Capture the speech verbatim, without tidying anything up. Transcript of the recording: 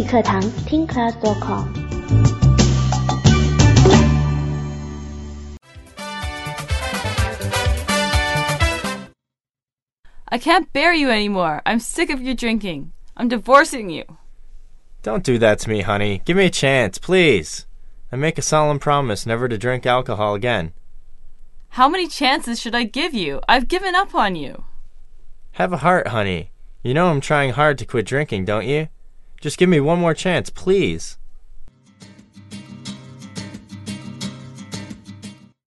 语课堂听 class dot com。 I can't bear you anymore. I'm sick of your drinking. I'm divorcing you. Don't do that to me, honey. Give me a chance, please. I make a solemn promise never to drink alcohol again. How many chances should I give you? I've given up on you. Have a heart, honey. You know I'm trying hard to quit drinking, don't you? Just give me one more chance, please.